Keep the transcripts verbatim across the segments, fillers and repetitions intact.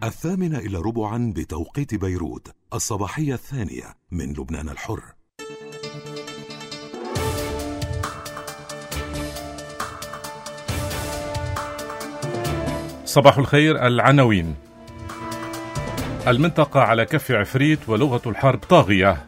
الثامنة إلى ربعا بتوقيت بيروت، الصباحية الثانية من لبنان الحر. صباح الخير. العناوين: المنطقة على كف عفريت ولغة الحرب طاغية.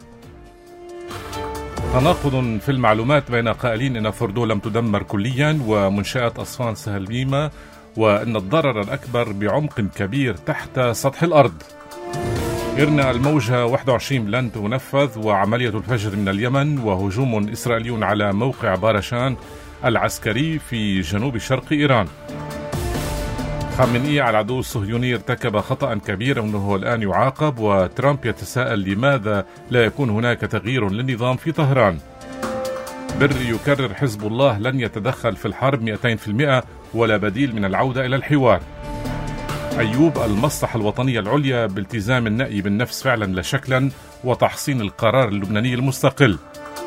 تناقض في المعلومات بين قائلين إن فوردو لم تدمر كليا ومنشآت أصفان سهل ميمة، وأن الضرر الأكبر بعمق كبير تحت سطح الأرض. إرنا الموجة واحد وعشرين لن تنفذ، وعملية الفجر من اليمن، وهجوم إسرائيلي على موقع بارشان العسكري في جنوب شرق إيران. خامنئي على العدو الصهيوني ارتكب خطأ كبيرا وأنه الآن يعاقب، وترامب يتساءل لماذا لا يكون هناك تغيير للنظام في طهران. بري يكرر حزب الله لن يتدخل في الحرب مئتين بالمئة ولا بديل من العودة إلى الحوار. أيوب: المصلحة الوطنية العليا بالتزام النأي بالنفس فعلا لا شكلا وتحصين القرار اللبناني المستقل.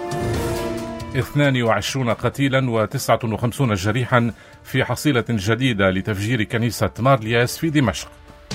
اثنان وعشرين قتيلا وتسعة وخمسين جريحا في حصيلة جديدة لتفجير كنيسة مارلياس في دمشق.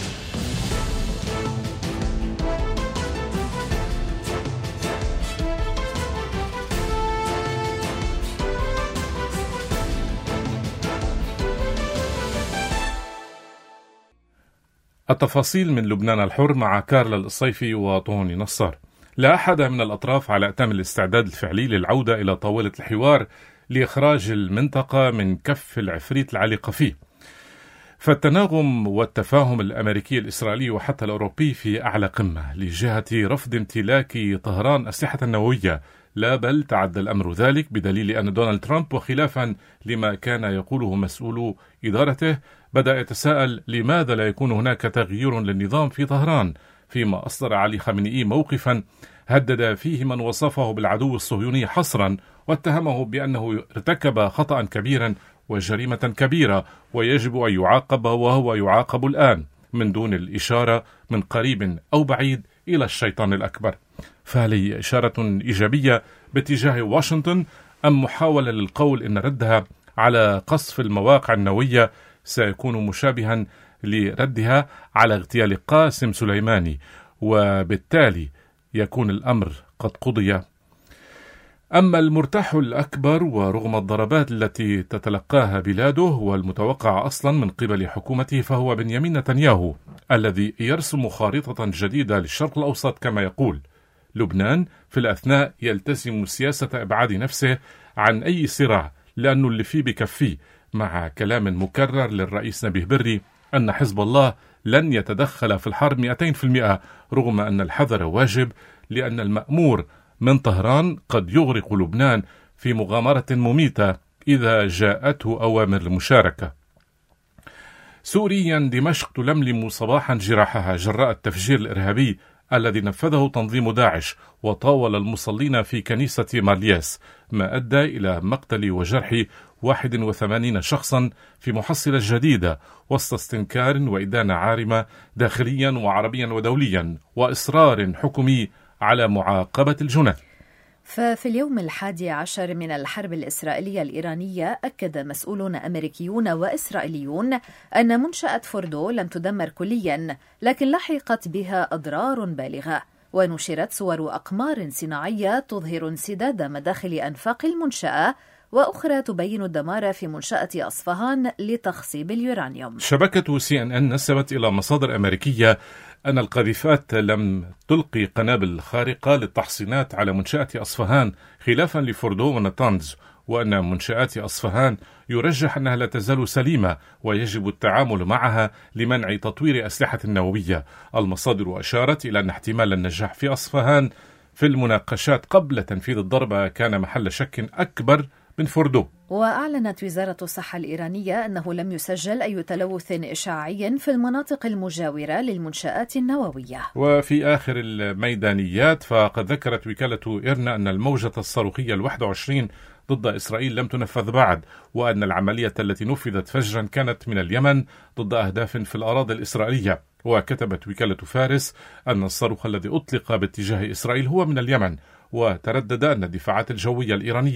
التفاصيل من لبنان الحر مع كارلا الصيفي وطوني نصار. لا أحد من الأطراف على أتم الاستعداد الفعلي للعودة إلى طاولة الحوار لإخراج المنطقة من كف العفريت العالقة فيه. فالتناغم والتفاهم الأمريكي الإسرائيلي وحتى الأوروبي في أعلى قمة لجهة رفض امتلاك طهران أسلحة نووية، لا بل تعدى الأمر ذلك بدليل أن دونالد ترامب، وخلافا لما كان يقوله مسؤولو إدارته، بدأ يتساءل لماذا لا يكون هناك تغيير للنظام في طهران، فيما أصدر علي خامنئي موقفا هدد فيه من وصفه بالعدو الصهيوني حصرا، واتهمه بأنه ارتكب خطأ كبيرا وجريمة كبيرة ويجب أن يعاقب، وهو يعاقب الآن من دون الإشارة من قريب أو بعيد إلى الشيطان الأكبر. فهل هي إشارة إيجابية باتجاه واشنطن، أم محاولة للقول إن ردها على قصف المواقع النووية سيكون مشابها لردها على اغتيال قاسم سليماني، وبالتالي يكون الأمر قد قضي؟ أما المرتاح الأكبر ورغم الضربات التي تتلقاها بلاده والمتوقع أصلا من قبل حكومته، فهو بنيامين نتنياهو الذي يرسم خارطة جديدة للشرق الأوسط كما يقول. لبنان في الأثناء يلتزم سياسة إبعاد نفسه عن أي صراع لأنه اللي فيه بكفيه، مع كلام مكرر للرئيس نبيه بري أن حزب الله لن يتدخل في الحرب مئتين بالمئة، رغم أن الحذر واجب لأن المأمور من طهران قد يغرق لبنان في مغامرة مميتة إذا جاءته أوامر المشاركة. سوريا: دمشق تلملم صباحا جراحها جراء التفجير الإرهابي الذي نفذه تنظيم داعش وطاول المصلين في كنيسة مارلياس، ما أدى إلى مقتل وجرح واحد وثمانين شخصا في محصلة جديدة وسط استنكار وإدانة عارمة داخليا وعربيا ودوليا وإصرار حكومي على معاقبة الجناه. ففي اليوم الحادي عشر من الحرب الإسرائيلية الإيرانية، أكد مسؤولون أمريكيون وإسرائيليون أن منشأة فوردو لم تدمر كليا، لكن لحقت بها أضرار بالغة. ونشرت صور أقمار صناعية تظهر انسداد مداخل أنفاق المنشأة، وأخرى تبين الدمار في منشأة أصفهان لتخصيب اليورانيوم. شبكة سي إن إن نسبت إلى مصادر أمريكية أن القاذفات لم تلقي قنابل خارقة للتحصينات على منشأة أصفهان، خلافا لفوردو ونتانز، وأن منشآت أصفهان يرجح أنها لا تزال سليمة ويجب التعامل معها لمنع تطوير أسلحة نووية. المصادر أشارت إلى أن احتمال النجاح في أصفهان في المناقشات قبل تنفيذ الضربة كان محل شك أكبر من فوردو. وأعلنت وزارة الصحة الإيرانية أنه لم يسجل أي تلوث إشعاعي في المناطق المجاورة للمنشآت النووية. وفي آخر الميدانيات، فقد ذكرت وكالة إيرنا أن الموجة الصاروخية الواحد وعشرين ضد إسرائيل لم تنفذ بعد، وأن العملية التي نفذت فجرا كانت من اليمن ضد أهداف في الأراضي الإسرائيلية. وكتبت وكالة فارس أن الصاروخ الذي أطلق باتجاه إسرائيل هو من اليمن، وتردد أن الدفاعات الجوية الإيرانية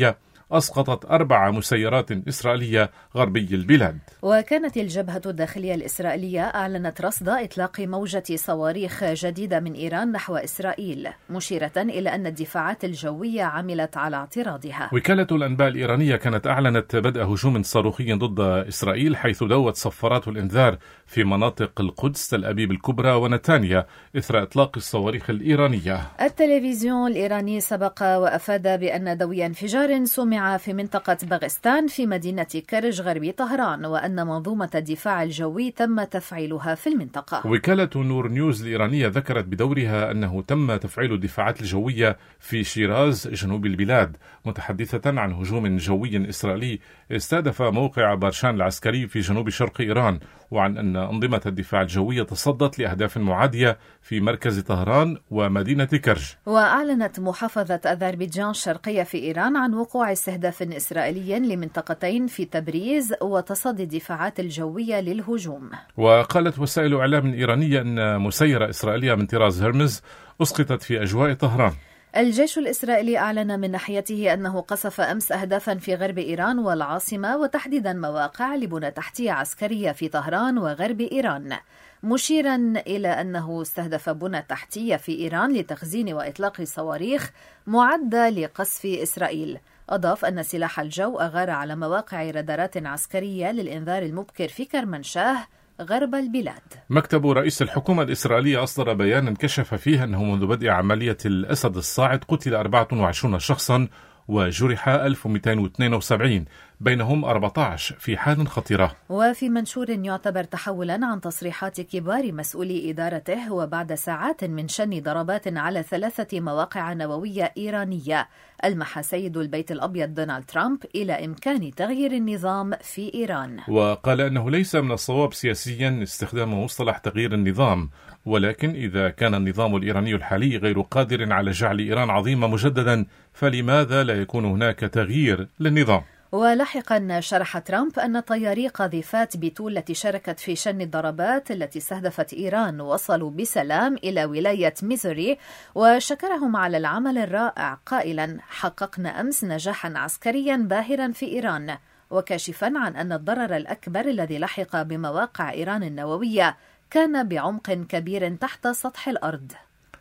أسقطت أربع مسيرات إسرائيلية غربي البلاد. وكانت الجبهة الداخلية الإسرائيلية أعلنت رصد إطلاق موجة صواريخ جديدة من إيران نحو إسرائيل، مشيرة إلى أن الدفاعات الجوية عملت على اعتراضها. وكالة الأنباء الإيرانية كانت أعلنت بدء هجوم صاروخي ضد إسرائيل، حيث دوت صفارات الإنذار في مناطق القدس، تل أبيب الكبرى ونتانيا إثر إطلاق الصواريخ الإيرانية. التلفزيون الإيراني سبق وأفاد بأن دوي انفجار سمع في منطقة باغستان في مدينة كرج غربي طهران، وأن منظومة الدفاع الجوي تم تفعيلها في المنطقة. وكالة نور نيوز الإيرانية ذكرت بدورها أنه تم تفعيل الدفاعات الجوية في شيراز جنوب البلاد، متحدثة عن هجوم جوي إسرائيلي استهدف موقع بارشان العسكري في جنوب شرق إيران، وعن أن أنظمة الدفاع الجوية تصدت لأهداف معادية في مركز طهران ومدينة كرج. وأعلنت محافظة أذربيجان الشرقية في إيران عن وقوع استهداف إسرائيلي لمنطقتين في تبريز وتصدي الدفاعات الجوية للهجوم. وقالت وسائل إعلام إيرانية أن مسيرة إسرائيلية من طراز هرمز أسقطت في أجواء طهران. الجيش الإسرائيلي أعلن من ناحيته أنه قصف أمس أهدافا في غرب إيران والعاصمة، وتحديدا مواقع لبنى تحتية عسكرية في طهران وغرب إيران، مشيرا إلى أنه استهدف بنى تحتية في إيران لتخزين وإطلاق صواريخ معدة لقصف إسرائيل. أضاف أن سلاح الجو أغار على مواقع رادارات عسكرية للإنذار المبكر في كرمنشاه غرب البلاد. مكتب رئيس الحكومة الإسرائيلية أصدر بيانا كشف فيه أنه منذ بدء عملية الأسد الصاعد قتل أربعة وعشرين شخصا وجرح ألف ومئتين واثنين وسبعين، بينهم أربعة عشر في حال خطيرة. وفي منشور يعتبر تحولا عن تصريحات كبار مسؤولي إدارته، وبعد ساعات من شن ضربات على ثلاثة مواقع نووية إيرانية، ألمح سيد البيت الأبيض دونالد ترامب إلى إمكان تغيير النظام في إيران، وقال أنه ليس من الصواب سياسيا استخدام مصطلح تغيير النظام، ولكن إذا كان النظام الإيراني الحالي غير قادر على جعل إيران عظيمة مجددا، فلماذا لا يكون هناك تغيير للنظام؟ ولاحقا شرح ترامب أن طياري قاذفات بتول التي شاركت في شن الضربات التي استهدفت إيران وصلوا بسلام إلى ولاية ميزوري، وشكرهم على العمل الرائع قائلا: حققنا أمس نجاحا عسكريا باهرا في إيران، وكاشفا عن أن الضرر الأكبر الذي لحق بمواقع إيران النووية كان بعمق كبير تحت سطح الأرض.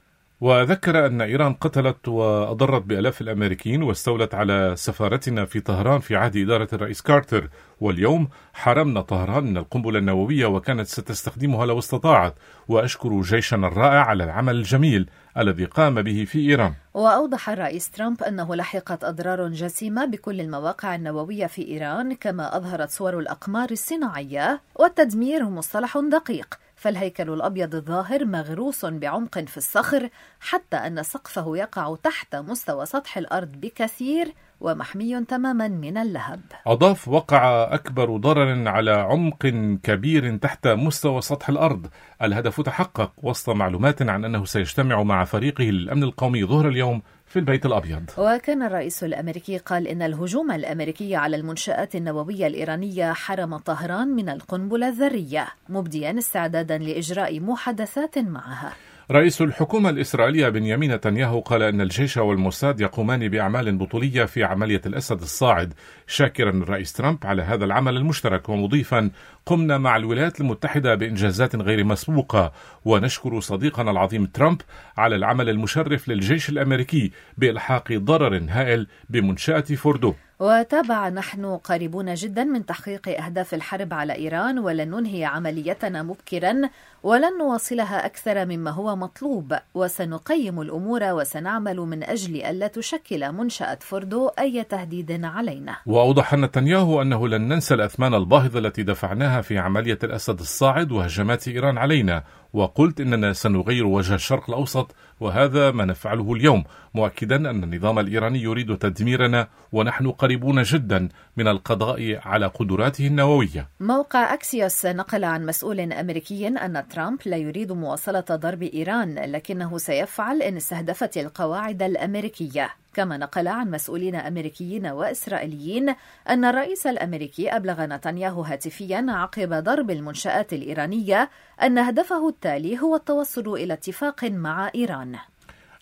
وذكر أن إيران قتلت وأضرت بآلاف الأمريكيين واستولت على سفارتنا في طهران في عهد إدارة الرئيس كارتر، واليوم حرمنا طهران من القنبلة النووية وكانت ستستخدمها لو استطاعت، وأشكر جيشنا الرائع على العمل الجميل الذي قام به في إيران. وأوضح الرئيس ترامب أنه لحقت أضرار جسيمة بكل المواقع النووية في إيران، كما أظهرت صور الأقمار الصناعية، والتدمير مصطلح دقيق، فالهيكل الأبيض الظاهر مغروس بعمق في الصخر حتى أن سقفه يقع تحت مستوى سطح الأرض بكثير ومحمي تماما من اللهب. أضاف: وقع أكبر ضرر على عمق كبير تحت مستوى سطح الأرض. الهدف تحقق وسط معلومات عن أنه سيجتمع مع فريقه للأمن القومي ظهر اليوم في البيت الأبيض. وكان الرئيس الأمريكي قال إن الهجوم الأمريكي على المنشآت النووية الإيرانية حرم طهران من القنبلة الذرية، مبديا استعدادا لإجراء محادثات معها. رئيس الحكومة الإسرائيلية بنيامين نتنياهو قال أن الجيش والموساد يقومان بأعمال بطولية في عملية الأسد الصاعد، شاكرا الرئيس ترامب على هذا العمل المشترك، ومضيفا: قمنا مع الولايات المتحدة بإنجازات غير مسبوقة، ونشكر صديقنا العظيم ترامب على العمل المشرف للجيش الأمريكي بإلحاق ضرر هائل بمنشأة فوردو. وتابع: نحن قريبون جدا من تحقيق أهداف الحرب على إيران، ولن ننهي عمليتنا مبكرا، ولن نواصلها أكثر مما هو مطلوب، وسنقيم الأمور وسنعمل من أجل ألا تشكل منشأة فوردو أي تهديد علينا. وأوضح نتنياهو أنه لن ننسى الأثمان الباهظة التي دفعناها في عملية الأسد الصاعد وهجمات إيران علينا، وقلت إننا سنغير وجه الشرق الأوسط، وهذا ما نفعله اليوم، مؤكدا أن النظام الإيراني يريد تدميرنا ونحن قريبون جدا من القضاء على قدراته النووية. موقع أكسيوس نقل عن مسؤول أمريكي أن ترامب لا يريد مواصلة ضرب إيران، لكنه سيفعل إن استهدفت القواعد الأمريكية. كما نقل عن مسؤولين أمريكيين وإسرائيليين أن الرئيس الأمريكي أبلغ نتنياهو هاتفيا عقب ضرب المنشآت الإيرانية أن هدفه التالي هو التوصل إلى اتفاق مع إيران.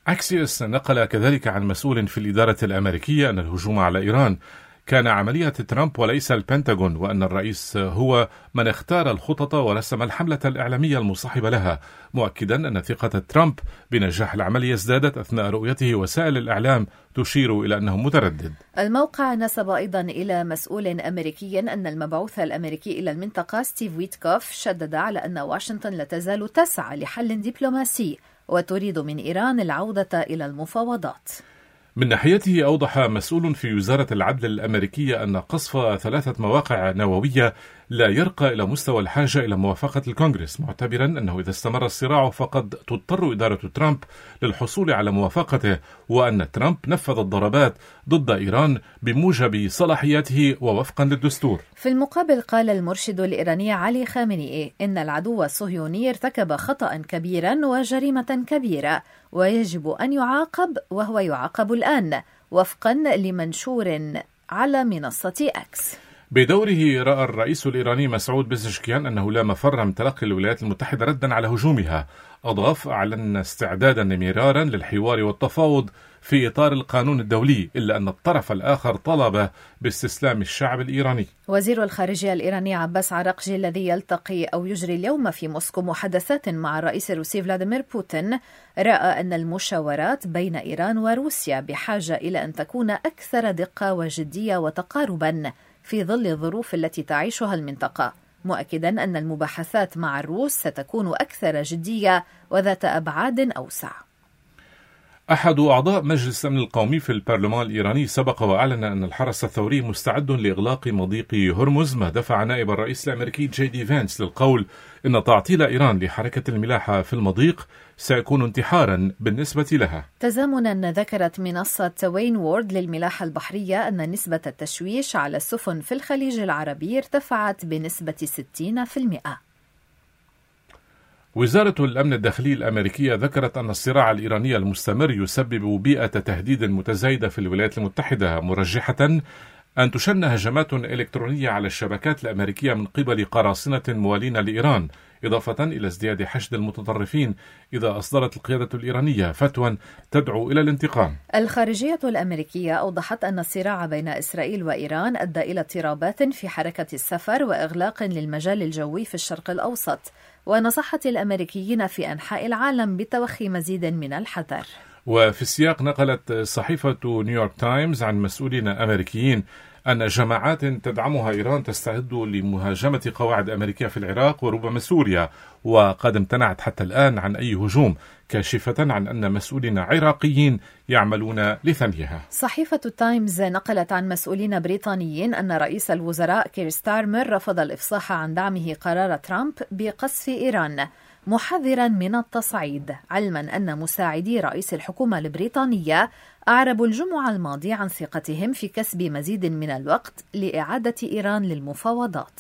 أكسيوس نقل كذلك عن مسؤول في الإدارة الأمريكية أن الهجوم على إيران كان عملية ترامب وليس البنتاغون، وأن الرئيس هو من اختار الخطط ورسم الحملة الإعلامية المصاحبة لها، مؤكدا أن ثقة ترامب بنجاح العملية ازدادت أثناء رؤيته وسائل الإعلام تشير إلى أنه متردد. الموقع نسب أيضا إلى مسؤول أمريكي أن المبعوث الأمريكي إلى المنطقة ستيف ويتكوف شدد على أن واشنطن لا تزال تسعى لحل دبلوماسي وتريد من إيران العودة إلى المفاوضات. من ناحيته أوضح مسؤول في وزارة العدل الأمريكية أن قصف ثلاثة مواقع نووية لا يرقى إلى مستوى الحاجة إلى موافقة الكونغرس، معتبرا أنه إذا استمر الصراع فقد تضطر إدارة ترامب للحصول على موافقته، وأن ترامب نفذ الضربات ضد إيران بموجب صلاحياته ووفقا للدستور. في المقابل قال المرشد الإيراني علي خامنئي إن العدو الصهيوني ارتكب خطأ كبيرا وجريمة كبيرة ويجب أن يعاقب، وهو يعاقب الآن وفقا لمنشور على منصة أكس. بدوره رأى الرئيس الإيراني مسعود بزشكيان أنه لا مفر من تلقي الولايات المتحدة ردا على هجومها. أضاف: أعلن استعدادا مرارا للحوار والتفاوض في إطار القانون الدولي، إلا أن الطرف الآخر طلب باستسلام الشعب الإيراني. وزير الخارجية الإيراني عباس عراقجي الذي يلتقي أو يجري اليوم في موسكو محادثات مع الرئيس الروسي فلاديمير بوتين رأى أن المشاورات بين إيران وروسيا بحاجة إلى أن تكون أكثر دقة وجدية وتقاربا في ظل الظروف التي تعيشها المنطقة، مؤكدا أن المباحثات مع الروس ستكون أكثر جدية وذات أبعاد أوسع. أحد أعضاء مجلس الأمن القومي في البرلمان الإيراني سبق وأعلن أن الحرس الثوري مستعد لإغلاق مضيق هرمز، ما دفع نائب الرئيس الأمريكي جي دي فانس للقول إن تعطيل إيران لحركة الملاحة في المضيق سيكون انتحارا بالنسبة لها. تزامنا ذكرت منصة وين وورد للملاحة البحرية أن نسبة التشويش على السفن في الخليج العربي ارتفعت بنسبة ستين بالمئة. وزارة الأمن الداخلي الأمريكية ذكرت أن الصراع الإيراني المستمر يسبب بيئة تهديد متزايدة في الولايات المتحدة، مرجحة أن تشن هجمات إلكترونية على الشبكات الأمريكية من قبل قراصنة موالين لإيران، إضافة إلى ازدياد حشد المتطرفين إذا أصدرت القيادة الإيرانية فتوى تدعو إلى الانتقام. الخارجية الأمريكية أوضحت أن الصراع بين إسرائيل وإيران أدى إلى اضطرابات في حركة السفر وإغلاق للمجال الجوي في الشرق الأوسط، ونصحت الأمريكيين في أنحاء العالم بتوخي مزيد من الحذر. وفي السياق نقلت صحيفة نيويورك تايمز عن مسؤولين أمريكيين أن جماعات تدعمها إيران تستعد لمهاجمة قواعد أمريكية في العراق وربما سوريا، وقد امتنعت حتى الآن عن أي هجوم، كاشفة عن أن مسؤولين عراقيين يعملون لثنيها. صحيفة التايمز نقلت عن مسؤولين بريطانيين أن رئيس الوزراء كير ستارمر رفض الإفصاح عن دعمه قرار ترامب بقصف إيران، محذرا من التصعيد، علما أن مساعدي رئيس الحكومة البريطانية أعربوا الجمعة الماضية عن ثقتهم في كسب مزيد من الوقت لإعادة إيران للمفاوضات.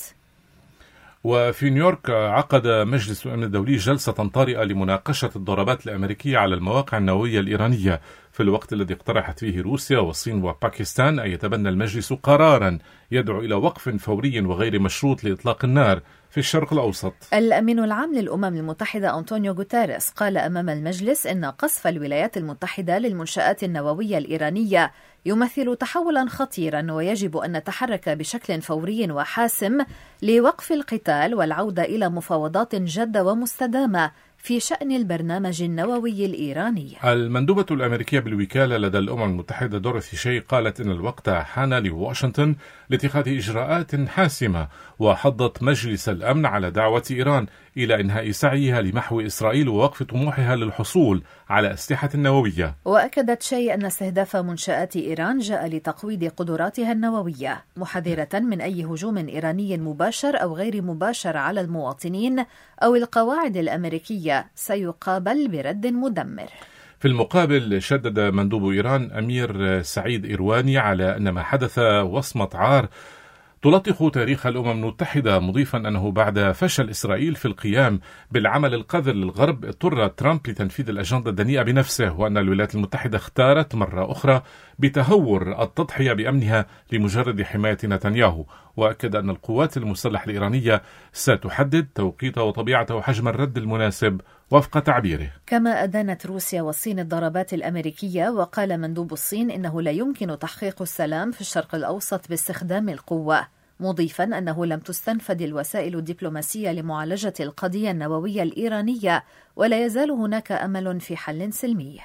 وفي نيويورك عقد مجلس الأمن الدولي جلسة طارئة لمناقشة الضربات الأمريكية على المواقع النووية الإيرانية، في الوقت الذي اقترحت فيه روسيا والصين وباكستان أن يتبنى المجلس قرارا يدعو إلى وقف فوري وغير مشروط لإطلاق النار في الشرق الأوسط. الأمين العام للأمم المتحدة أنطونيو غوتيريس قال أمام المجلس إن قصف الولايات المتحدة للمنشآت النووية الإيرانية يمثل تحولا خطيرا، ويجب أن نتحرك بشكل فوري وحاسم لوقف القتال والعودة إلى مفاوضات جادة ومستدامة في شأن البرنامج النووي الإيراني. المندوبة الأمريكية بالوكالة لدى الأمم المتحدة دوريثي شي قالت إن الوقت حان لواشنطن لاتخاذ إجراءات حاسمة، وحضت مجلس الأمن على دعوة إيران إلى إنهاء سعيها لمحو إسرائيل ووقف طموحها للحصول على أسلحة نووية. وأكدت شي أن استهداف منشآت إيران جاء لتقويض قدراتها النووية، محذرة من أي هجوم إيراني مباشر أو غير مباشر على المواطنين أو القواعد الأمريكية سيقابل برد مدمر. في المقابل شدد مندوب إيران أمير سعيد إيرواني على أن ما حدث وصمة عار تلطخ تاريخ الأمم المتحدة، مضيفا أنه بعد فشل إسرائيل في القيام بالعمل القذر للغرب اضطر ترامب لتنفيذ الأجندة الدنيئة بنفسه، وأن الولايات المتحدة اختارت مرة أخرى بتهور التضحية بأمنها لمجرد حماية نتنياهو، وأكد أن القوات المسلحة الإيرانية ستحدد توقيت وطبيعة وحجم الرد المناسب وفق تعبيره. كما أدانت روسيا والصين الضربات الأمريكية، وقال مندوب الصين إنه لا يمكن تحقيق السلام في الشرق الأوسط باستخدام القوة، مضيفا أنه لم تستنفد الوسائل الدبلوماسية لمعالجة القضية النووية الإيرانية، ولا يزال هناك أمل في حل سلمي.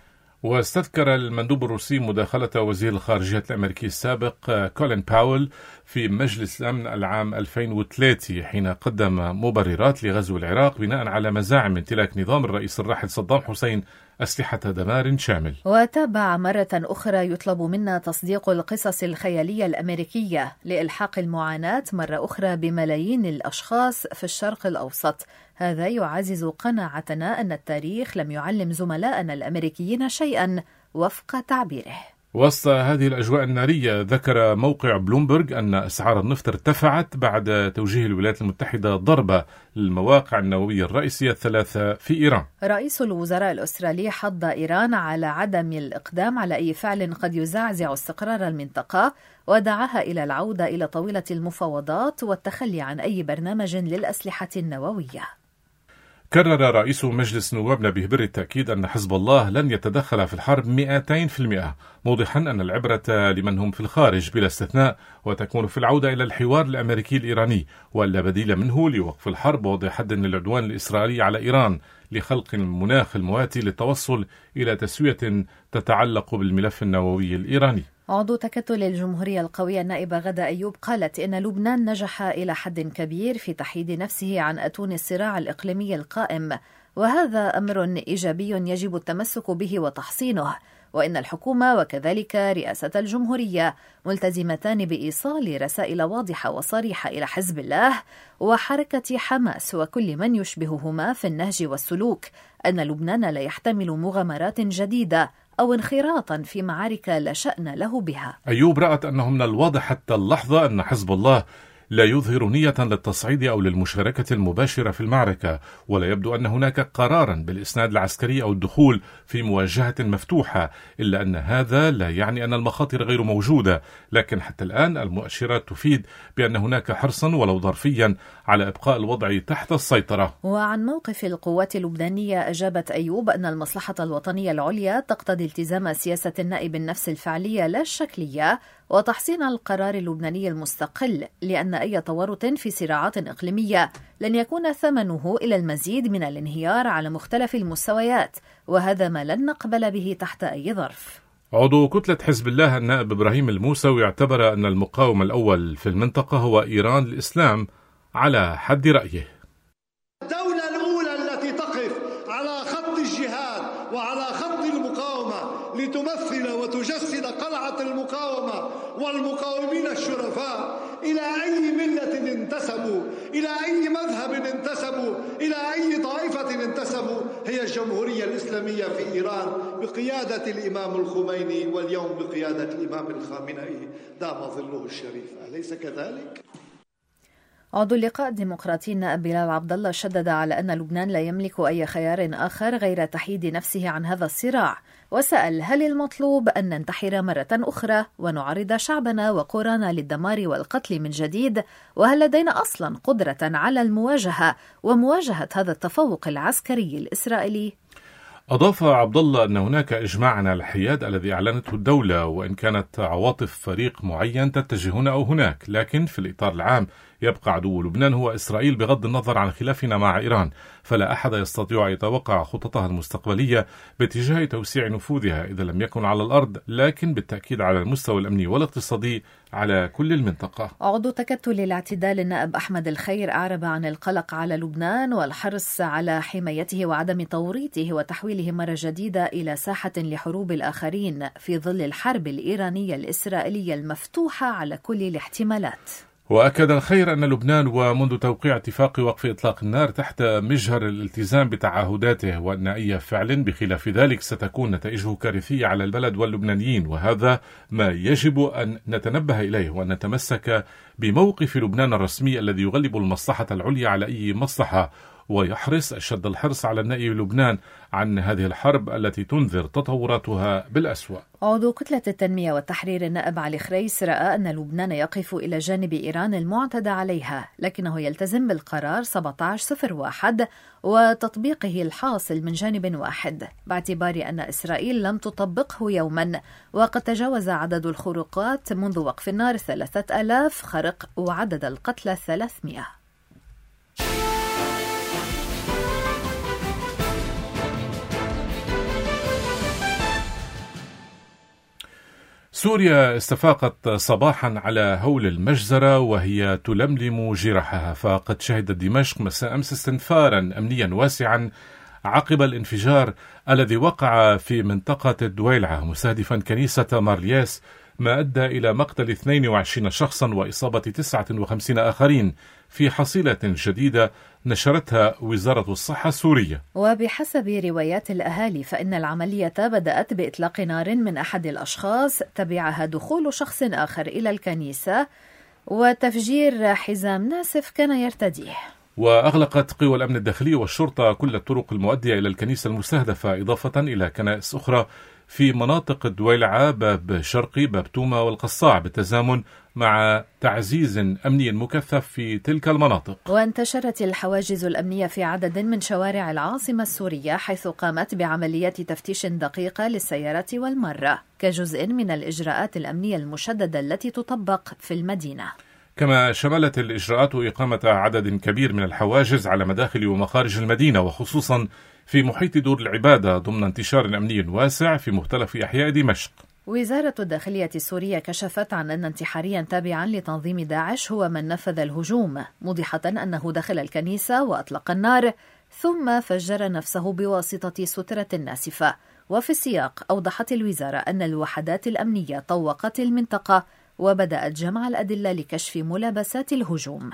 واستذكر المندوب الروسي مداخلة وزير الخارجية الأمريكي السابق كولين باول في مجلس الأمن العام ألفين وثلاثة حين قدم مبررات لغزو العراق بناء على مزاعم امتلاك نظام الرئيس الراحل صدام حسين أسلحة دمار شامل. وتابع مرة أخرى يطلب منا تصديق القصص الخيالية الأمريكية لإلحاق المعاناة مرة أخرى بملايين الأشخاص في الشرق الأوسط. هذا يعزز قناعتنا أن التاريخ لم يعلم زملائنا الأمريكيين شيئا وفق تعبيره. وسط هذه الأجواء النارية، ذكر موقع بلومبرغ أن أسعار النفط ارتفعت بعد توجيه الولايات المتحدة ضربة للمواقع النووية الرئيسية الثلاثة في إيران. رئيس الوزراء الأسترالي حض إيران على عدم الإقدام على أي فعل قد يزعزع استقرار المنطقة، ودعاها إلى العودة إلى طاولة المفاوضات والتخلي عن أي برنامج للأسلحة النووية. كرر رئيس مجلس النواب نبيه بري التأكيد أن حزب الله لن يتدخل في الحرب مئتين بالمئة، موضحا أن العبرة لمن هم في الخارج بلا استثناء، وتكون في العودة إلى الحوار الأمريكي الإيراني، ولا بديل منه لوقف الحرب ووضع حد للعدوان الإسرائيلي على إيران لخلق المناخ المواتي للتوصل إلى تسوية تتعلق بالملف النووي الإيراني. عضو تكتل الجمهورية القوية النائبة غدا أيوب قالت إن لبنان نجح إلى حد كبير في تحييد نفسه عن أتون الصراع الإقليمي القائم، وهذا أمر إيجابي يجب التمسك به وتحصينه، وإن الحكومة وكذلك رئاسة الجمهورية ملتزمتان بإيصال رسائل واضحة وصريحة إلى حزب الله وحركة حماس وكل من يشبههما في النهج والسلوك أن لبنان لا يحتمل مغامرات جديدة أو انخراطا في معارك لا شأن له بها. أيوب رأت أنه من الواضح حتى اللحظة أن حزب الله لا يظهر نية للتصعيد أو للمشاركة المباشرة في المعركة، ولا يبدو أن هناك قرارا بالإسناد العسكري أو الدخول في مواجهة مفتوحة، إلا أن هذا لا يعني أن المخاطر غير موجودة، لكن حتى الآن المؤشرات تفيد بأن هناك حرصا ولو ظرفيا على إبقاء الوضع تحت السيطرة. وعن موقف القوات اللبنانية أجابت أيوب أن المصلحة الوطنية العليا تقتضي التزام سياسة النائب النفس الفعلية لا الشكلية وتحصين القرار اللبناني المستقل، لأن أي تورط في صراعات إقليمية لن يكون ثمنه إلى المزيد من الانهيار على مختلف المستويات، وهذا ما لن نقبل به تحت أي ظرف. عضو كتلة حزب الله النائب إبراهيم الموسوي اعتبر أن المقاوم الأول في المنطقة هو إيران الإسلام على حد رأيه. الدولة الأولى التي تقف على خط الجهاد وعلى خط المقاومة لتمثل وتجسد قلعة المقاومة والمقاومين الشرفاء إلى أي ملة انتسبوا، إلى أي مذهب انتسبوا، إلى أي طائفة انتسبوا، هي الجمهورية الإسلامية في إيران بقيادة الإمام الخميني واليوم بقيادة الإمام الخامنئي دام ظله الشريف، أليس كذلك؟ عضو اللقاء الديمقراطي النائب بلال عبد الله شدد على أن لبنان لا يملك أي خيار آخر غير تحييد نفسه عن هذا الصراع، وسأل هل المطلوب أن ننتحر مرة أخرى ونعرض شعبنا وقرانا للدمار والقتل من جديد، وهل لدينا أصلا قدرة على المواجهة ومواجهة هذا التفوق العسكري الإسرائيلي؟ أضاف عبد الله أن هناك إجماع على الحياد الذي أعلنته الدولة، وإن كانت عواطف فريق معين تتجه هنا أو هناك، لكن في الإطار العام يبقى عدو لبنان هو إسرائيل بغض النظر عن خلافنا مع إيران، فلا أحد يستطيع أن يتوقع خططها المستقبلية باتجاه توسيع نفوذها إذا لم يكن على الأرض، لكن بالتأكيد على المستوى الأمني والاقتصادي على كل المنطقة. عضو تكتل الاعتدال النائب أحمد الخير أعرب عن القلق على لبنان والحرص على حمايته وعدم توريطه وتحويله مرة جديدة إلى ساحة لحروب الآخرين في ظل الحرب الإيرانية الإسرائيلية المفتوحة على كل الاحتمالات. وأكد الخير أن لبنان ومنذ توقيع اتفاق وقف إطلاق النار تحت مجهر الالتزام بتعهداته، وأن أي فعل بخلاف ذلك ستكون نتائجه كارثية على البلد واللبنانيين، وهذا ما يجب أن نتنبه إليه وأن نتمسك بموقف لبنان الرسمي الذي يغلب المصلحة العليا على أي مصلحة، ويحرص أشد الحرص على النأي لبنان عن هذه الحرب التي تنذر تطوراتها بالأسوأ. عضو كتلة التنمية والتحرير النائب علي خريس رأى أن لبنان يقف إلى جانب إيران المعتدى عليها، لكنه يلتزم بالقرار سبعة عشر صفر واحد وتطبيقه الحاصل من جانب واحد، باعتبار أن إسرائيل لم تطبقه يوما، وقد تجاوز عدد الخروقات منذ وقف النار ثلاثة آلاف خرق وعدد القتلى ثلاثمئة. سوريا استفاقت صباحا على هول المجزرة وهي تلملم جراحها، فقد شهدت دمشق مساء أمس استنفارا أمنيا واسعا عقب الانفجار الذي وقع في منطقة الدويلعة مستهدفا كنيسة مارلياس، ما أدى إلى مقتل اثنين وعشرين شخصا وإصابة تسعة وخمسين آخرين في حصيلة جديدة نشرتها وزارة الصحة السورية. وبحسب روايات الأهالي فإن العملية بدأت بإطلاق نار من أحد الأشخاص، تبعها دخول شخص آخر إلى الكنيسة وتفجير حزام ناسف كان يرتديه. وأغلقت قوى الأمن الداخلي والشرطة كل الطرق المؤدية إلى الكنيسة المستهدفة، إضافة إلى كنائس أخرى في مناطق الدويلعة، باب شرقي، باب توما والقصاع، بالتزامن مع تعزيز أمني مكثف في تلك المناطق. وانتشرت الحواجز الأمنية في عدد من شوارع العاصمة السورية، حيث قامت بعمليات تفتيش دقيقة للسيارات والمرة كجزء من الإجراءات الأمنية المشددة التي تطبق في المدينة. كما شملت الإجراءات إقامة عدد كبير من الحواجز على مداخل ومخارج المدينة، وخصوصا في محيط دور العبادة، ضمن انتشار أمني واسع في مختلف أحياء دمشق. وزارة الداخلية السورية كشفت عن أن انتحاريا تابعا لتنظيم داعش هو من نفذ الهجوم، موضحة أنه دخل الكنيسة وأطلق النار ثم فجر نفسه بواسطة سترة ناسفة. وفي السياق أوضحت الوزارة أن الوحدات الأمنية طوقت المنطقة وبدأت جمع الأدلة لكشف ملابسات الهجوم.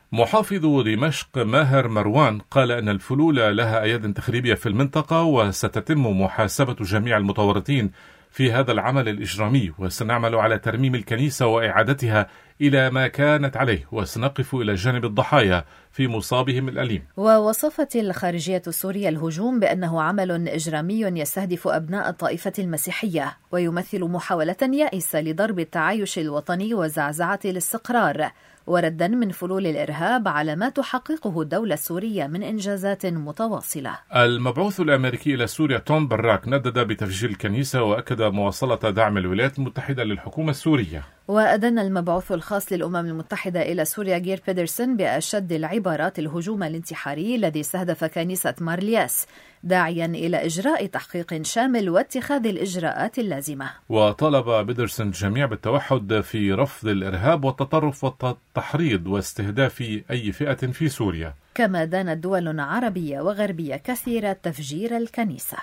محافظ دمشق ماهر مروان قال أن الفلول لها أياد تخريبية في المنطقة، وستتم محاسبة جميع المتورطين في هذا العمل الإجرامي، وسنعمل على ترميم الكنيسة وإعادتها إلى ما كانت عليه، وسنقف إلى جانب الضحايا في مصابهم الأليم. ووصفت الخارجية السورية الهجوم بأنه عمل إجرامي يستهدف أبناء الطائفة المسيحية، ويمثل محاولة يائسة لضرب التعايش الوطني وزعزعة الاستقرار، وردا من فلول الإرهاب على ما تحققه الدولة السورية من إنجازات متواصلة. المبعوث الأمريكي إلى سوريا توم براك ندد بتفجير الكنيسة، وأكد مواصلة دعم الولايات المتحدة للحكومة السورية. وأدان المبعوث الخاص للأمم المتحدة إلى سوريا غير بيدرسون بأشد العبارات الهجوم الانتحاري الذي استهدف كنيسة مارلياس، داعيا إلى إجراء تحقيق شامل واتخاذ الإجراءات اللازمة. وطلب بيدرسون الجميع بالتوحد في رفض الإرهاب والتطرف والتحريض واستهداف أي فئة في سوريا. كما دانت دول عربية وغربية كثيرة تفجير الكنيسة.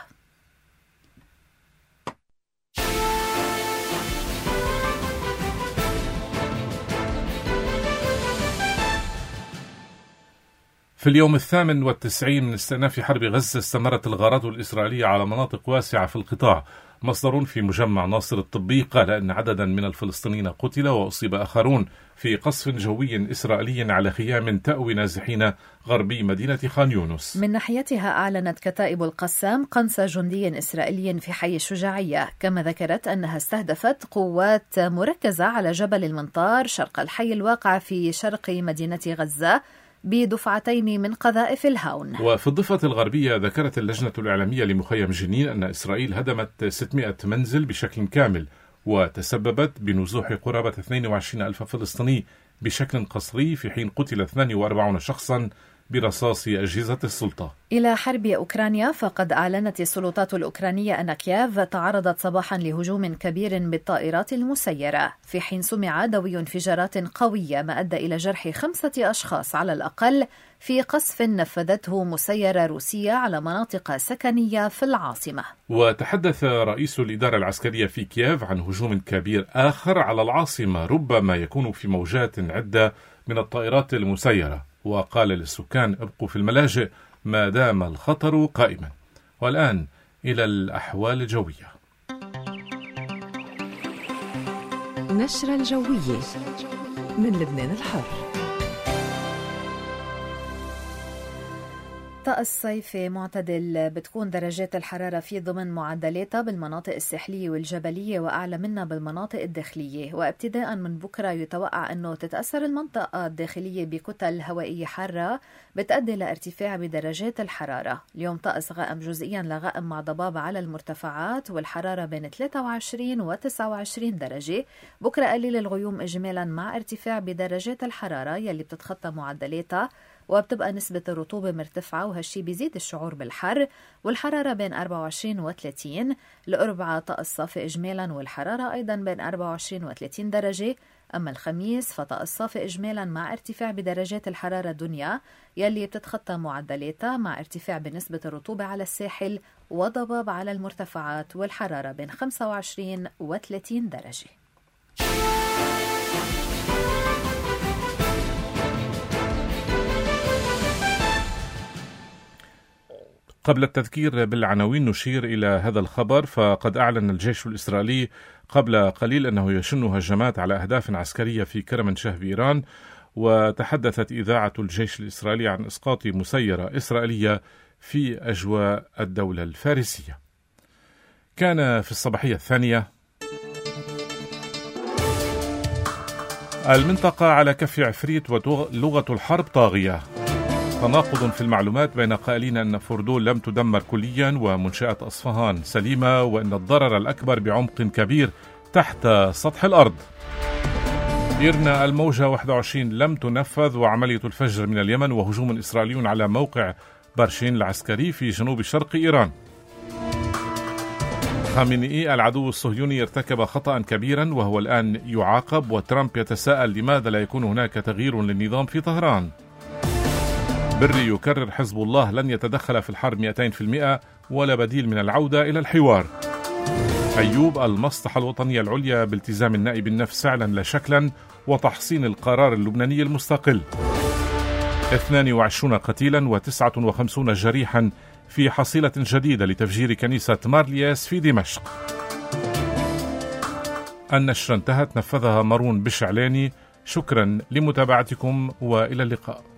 في اليوم الثامن والتسعين من استئناف حرب غزة استمرت الغارات الإسرائيلية على مناطق واسعة في القطاع. مصدر في مجمع ناصر الطبي قال أن عددا من الفلسطينيين قتل وأصيب آخرون في قصف جوي إسرائيلي على خيام تأوي نازحين غربي مدينة خان يونس. من ناحيتها أعلنت كتائب القسام قنص جندي إسرائيلي في حي الشجاعية، كما ذكرت أنها استهدفت قوات مركزة على جبل المنطار شرق الحي الواقع في شرق مدينة غزة بدفعتين من قذائف الهاون. وفي الضفة الغربية ذكرت اللجنة الإعلامية لمخيم جنين أن إسرائيل هدمت ستمائة منزل بشكل كامل، وتسببت بنزوح قرابة اثنين وعشرين ألف فلسطيني بشكل قسري، في حين قتل اثنين وأربعين شخصا برصاص أجهزة السلطة. إلى حرب أوكرانيا، فقد أعلنت السلطات الأوكرانية أن كييف تعرضت صباحا لهجوم كبير بالطائرات المسيرة، في حين سمع دوي انفجارات قوية ما أدى إلى جرح خمسة أشخاص على الأقل في قصف نفذته مسيرة روسية على مناطق سكنية في العاصمة. وتحدث رئيس الإدارة العسكرية في كييف عن هجوم كبير آخر على العاصمة ربما يكون في موجات عدة من الطائرات المسيرة، وقال للسكان ابقوا في الملاجئ ما دام الخطر قائما. والآن إلى الأحوال الجوية. نشرة الجوية من لبنان الحر. طقس صيفي معتدل بتكون درجات الحرارة فيه ضمن معدلاتها بالمناطق الساحلية والجبلية وأعلى منها بالمناطق الداخلية. وابتداء من بكرة يتوقع أنه تتأثر المنطقة الداخلية بكتل هوائية حارة بتؤدي لارتفاع بدرجات الحرارة. اليوم طقس غائم جزئيا لغائم مع ضباب على المرتفعات والحرارة بين ثلاثة وعشرين و تسعة وعشرين درجة. بكرة قليل الغيوم إجمالا مع ارتفاع بدرجات الحرارة يلي بتتخطى معدلاتها، وبتبقى نسبة الرطوبة مرتفعة وهالشي بيزيد الشعور بالحر، والحرارة بين أربعة وعشرين و ثلاثين. الأربعاء طقس صافي إجمالا والحرارة أيضا بين أربعة وعشرين و ثلاثين درجة. أما الخميس فطقس صافي إجمالا مع ارتفاع بدرجات الحرارة دنيا يلي بتتخطى معدلاتها مع ارتفاع بنسبة الرطوبة على الساحل وضباب على المرتفعات، والحرارة بين خمسة وعشرين و ثلاثين درجة. قبل التذكير بالعناوين نشير إلى هذا الخبر. فقد أعلن الجيش الإسرائيلي قبل قليل أنه يشن هجمات على أهداف عسكرية في كرمنشاه بإيران، وتحدثت إذاعة الجيش الإسرائيلي عن إسقاط مسيرة إسرائيلية في أجواء الدولة الفارسية. كان في الصباحية الثانية المنطقة على كف عفريت ولغة الحرب طاغية. تناقض في المعلومات بين قائلين أن فوردو لم تدمر كليا ومنشأة أصفهان سليمة، وأن الضرر الأكبر بعمق كبير تحت سطح الأرض. إيرنا الموجة واحد وعشرين لم تنفذ، وعملية الفجر من اليمن وهجوم إسرائيلي على موقع برشين العسكري في جنوب شرق إيران. خامنئي العدو الصهيوني ارتكب خطأ كبيرا وهو الآن يعاقب، وترامب يتساءل لماذا لا يكون هناك تغيير للنظام في طهران. بري يكرر حزب الله لن يتدخل في الحرب مئتين بالمئة ولا بديل من العودة إلى الحوار. أيوب المصلحة الوطنية العليا بالتزام النائب النفس فعلا لا شكلا وتحصين القرار اللبناني المستقل. اثنين وعشرين قتيلا وتسعة وخمسين جريحا في حصيلة جديدة لتفجير كنيسة مارلياس في دمشق. النشرة انتهت، نفذها مارون بشعلاني. شكرا لمتابعتكم وإلى اللقاء.